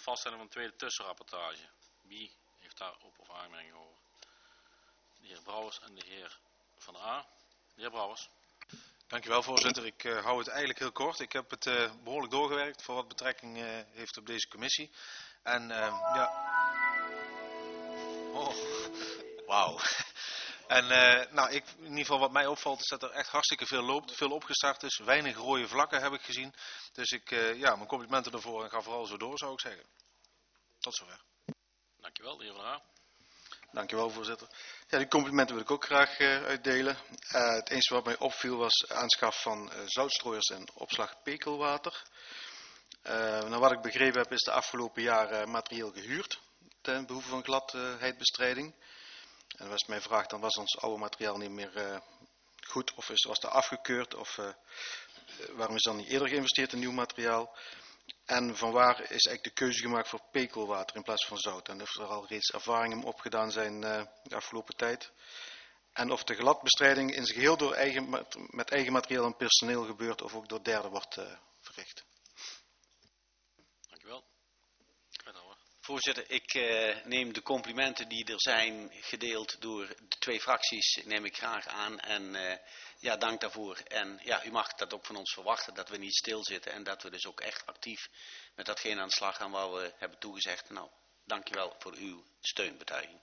het vaststellen van een tweede tussenrapportage. Wie heeft daar op of aanmerking over? De heer Brouwers en de heer Van der A. De heer Brouwers. Dankjewel voorzitter. Ik hou het eigenlijk heel kort. Ik heb het behoorlijk doorgewerkt voor wat betrekking heeft op deze commissie. En ja... Oh, wauw. En in ieder geval wat mij opvalt is dat er echt hartstikke veel loopt, veel opgestart is. Weinig rode vlakken heb ik gezien. Dus ik, mijn complimenten ervoor en ga vooral zo door, zou ik zeggen. Tot zover. Dankjewel, de heer Van der A. Dankjewel voorzitter. Ja, die complimenten wil ik ook graag uitdelen. Het enige wat mij opviel was aanschaf van zoutstrooiers en opslag pekelwater. Nou, wat ik begrepen heb is de afgelopen jaren materieel gehuurd ten behoeve van gladheidbestrijding. En was mijn vraag, dan was ons oude materiaal niet meer goed of was dat afgekeurd of waarom is dan niet eerder geïnvesteerd in nieuw materiaal? En vanwaar is eigenlijk de keuze gemaakt voor pekelwater in plaats van zout? En of er al reeds ervaringen opgedaan zijn de afgelopen tijd? En of de gladbestrijding in zijn geheel door met eigen materiaal en personeel gebeurt of ook door derden wordt verricht? Dankjewel. Voorzitter, ik neem de complimenten die er zijn gedeeld door de twee fracties, neem ik graag aan. En dank daarvoor. En ja, u mag dat ook van ons verwachten, dat we niet stilzitten en dat we dus ook echt actief met datgene aan de slag gaan waar we hebben toegezegd. Nou, dankjewel voor uw steunbetuiging.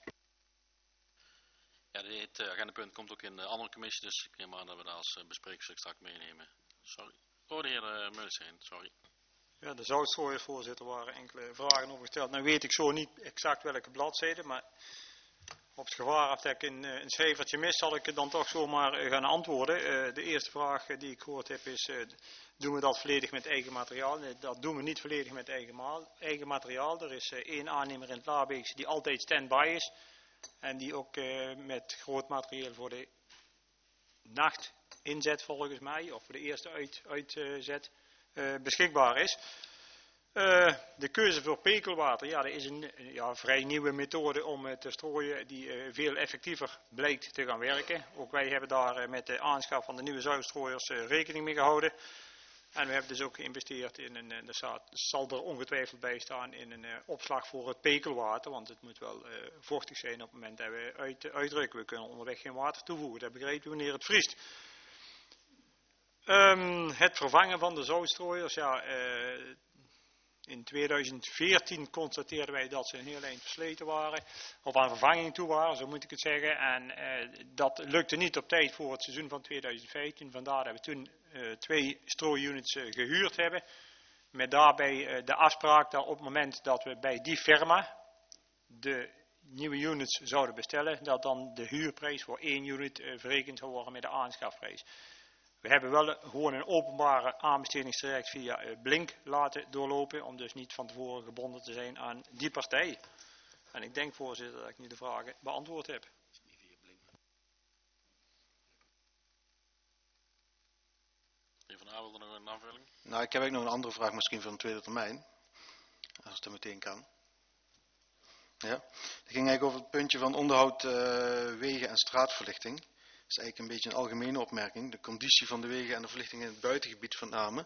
Ja, dit agendapunt komt ook in de andere commissie, dus ik neem aan dat we dat als bespreekstuk straks meenemen. Sorry. Oh, de heer Meulensteen, sorry. Ja, de zoutstrooiers, voorzitter, waren enkele vragen over gesteld. Nou weet ik zo niet exact welke bladzijde, maar op het gevaar af dat ik een schrijvertje mis, zal ik dan toch zomaar gaan antwoorden. De eerste vraag die ik gehoord heb is, doen we dat volledig met eigen materiaal? Nee, dat doen we niet volledig met eigen materiaal. Er is één aannemer in het Laarbeekse die altijd stand-by is. En die ook met groot materieel voor de nacht inzet volgens mij, of voor de eerste uitzet, beschikbaar is. De keuze voor pekelwater, ja, dat is een vrij nieuwe methode om te strooien die veel effectiever blijkt te gaan werken. Ook wij hebben daar met de aanschaf van de nieuwe zoutstrooiers rekening mee gehouden. En we hebben dus ook geïnvesteerd in zal er ongetwijfeld bij staan, in een opslag voor het pekelwater. Want het moet wel vochtig zijn op het moment dat we uitdrukken. We kunnen onderweg geen water toevoegen, dat begrijpen we wanneer het vriest. Het vervangen van de zoutstrooiers, ja, in 2014 constateerden wij dat ze een heel eind versleten waren, of aan vervanging toe waren, zo moet ik het zeggen. En dat lukte niet op tijd voor het seizoen van 2015, vandaar dat we toen 2 strooiunits gehuurd hebben. Met daarbij de afspraak dat op het moment dat we bij die firma de nieuwe units zouden bestellen, dat dan de huurprijs voor 1 unit verrekend zou worden met de aanschafprijs. We hebben wel gewoon een openbare aanbestedingstraject via Blink laten doorlopen, om dus niet van tevoren gebonden te zijn aan die partij. En ik denk, voorzitter, dat ik nu de vragen beantwoord heb. Meneer Van A, wilde nog een aanvulling? Nou, ik heb ook nog een andere vraag, misschien voor een tweede termijn. Als het er meteen kan. Ja, het ging eigenlijk over het puntje van onderhoud wegen en straatverlichting. Dat is eigenlijk een beetje een algemene opmerking. De conditie van de wegen en de verlichting in het buitengebied van name.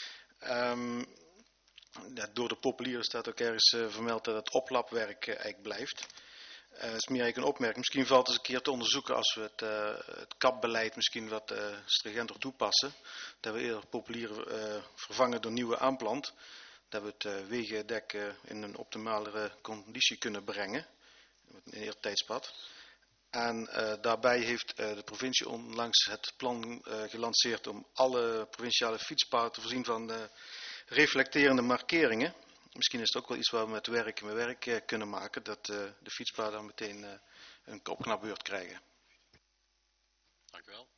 Door de populieren staat ook ergens vermeld dat het oplapwerk eigenlijk blijft. Dat is meer eigenlijk een opmerking. Misschien valt het eens een keer te onderzoeken als we het kapbeleid misschien wat stringenter toepassen. Dat we eerder populieren vervangen door nieuwe aanplant. Dat we het wegendek in een optimalere conditie kunnen brengen. In een eerder tijdspad. En daarbij heeft de provincie onlangs het plan gelanceerd om alle provinciale fietspaden te voorzien van reflecterende markeringen. Misschien is het ook wel iets waar we met werk kunnen maken, dat de fietspaden dan meteen een opknapbeurt krijgen. Dank u wel.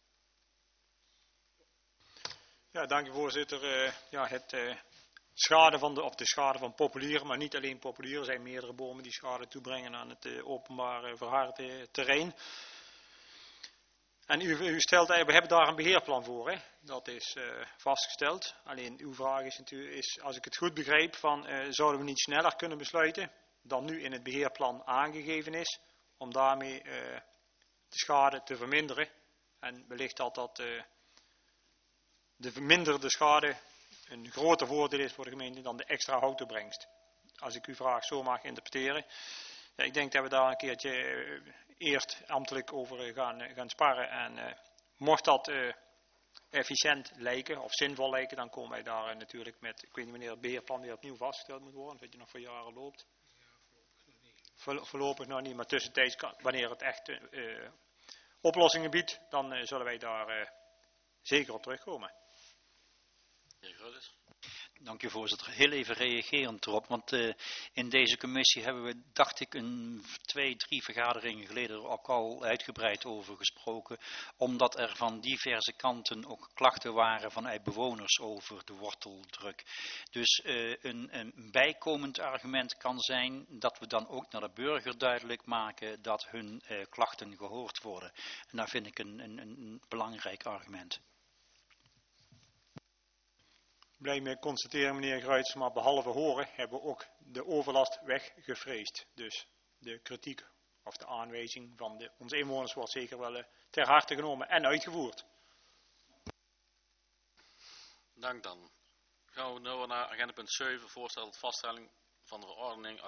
Ja, dank u voorzitter. De schade van populieren, maar niet alleen populieren, er zijn meerdere bomen die schade toebrengen aan het openbaar verharde terrein. En u stelt eigenlijk, we hebben daar een beheerplan voor, hè? Dat is vastgesteld. Alleen uw vraag is natuurlijk, als ik het goed begrijp, zouden we niet sneller kunnen besluiten dan nu in het beheerplan aangegeven is, om daarmee de schade te verminderen. En wellicht dat de verminderde schade een groter voordeel is voor de gemeente dan de extra houtopbrengst. als ik uw vraag zo mag interpreteren. Ja, ik denk dat we daar een keertje eerst ambtelijk over gaan sparren. En mocht dat efficiënt lijken of zinvol lijken, dan komen wij daar natuurlijk met, ik weet niet wanneer het beheerplan weer opnieuw vastgesteld moet worden, dat je nog voor jaren loopt. Voorlopig nog niet, maar tussentijds, wanneer het echt oplossingen biedt, dan zullen wij daar zeker op terugkomen. Heer Grootes. Dank u voorzitter. Heel even reagerend erop, want in deze commissie hebben we, dacht ik, 2-3 vergaderingen geleden ook al uitgebreid over gesproken, omdat er van diverse kanten ook klachten waren vanuit bewoners over de worteldruk. Dus een bijkomend argument kan zijn dat we dan ook naar de burger duidelijk maken dat hun klachten gehoord worden. En dat vind ik een belangrijk argument. Blij mee constateren, meneer Gruits, maar behalve horen hebben we ook de overlast weggevreesd. Dus de kritiek of de aanwijzing van onze inwoners wordt zeker wel ter harte genomen en uitgevoerd. Dank dan. Gaan we nu naar agenda punt 7, voorstel tot vaststelling van de verordening